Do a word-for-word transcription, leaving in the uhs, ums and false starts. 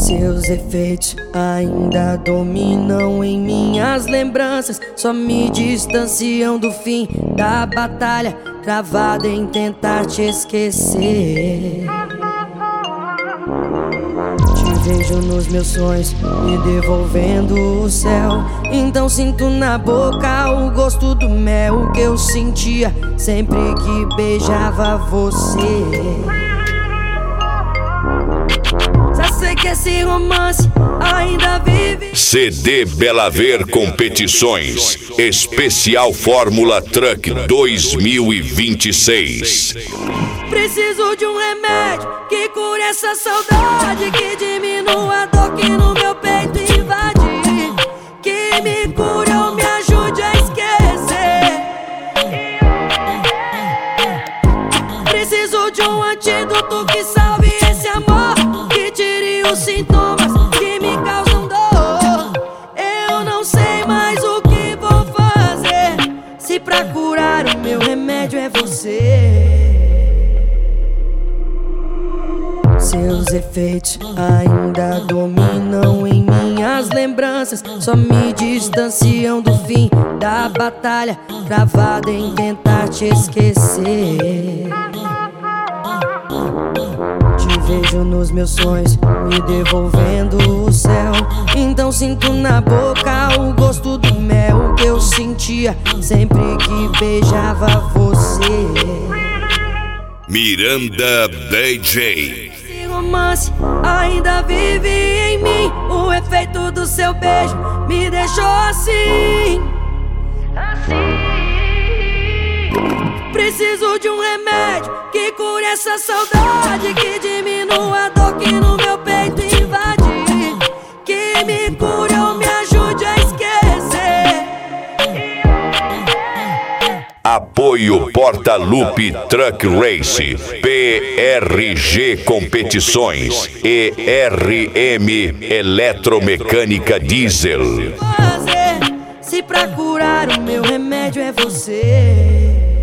Seus efeitos ainda dominam em minhas lembranças, só me distanciam do fim da batalha, travado em tentar te esquecer. Te vejo nos meus sonhos, me devolvendo o céu. Então sinto na boca o gosto do mel que eu sentia sempre que beijava você. Já sei que esse romance ainda vive. C D Bela Ver Competições Especial Fórmula Truck dois mil e vinte e seis. Preciso de um remédio que cure essa saudade, que diminua a dor que no meu peito invade, que me cure ou me ajude a esquecer. Preciso de um antídoto que salve esse amor, que tire os sintomas que me causam dor. Eu não sei mais o que vou fazer, se pra curar o meu remédio é você. Seus efeitos ainda dominam em minhas lembranças, só me distanciam do fim da batalha, travado em tentar te esquecer. Te vejo nos meus sonhos, me devolvendo o céu. Então sinto na boca o gosto do mel que eu sentia sempre que beijava você. Miranda D J. Romance ainda vive em mim, o efeito do seu beijo me deixou assim, assim. Preciso de um remédio que cure essa saudade, que diminua a dor que no meu peito invade, que me cure ou me ajude a esquecer. Apoio Porta-Lupe Truck Race, P R G Competições e R M Eletromecânica Diesel. Se pra curar o meu remédio é você.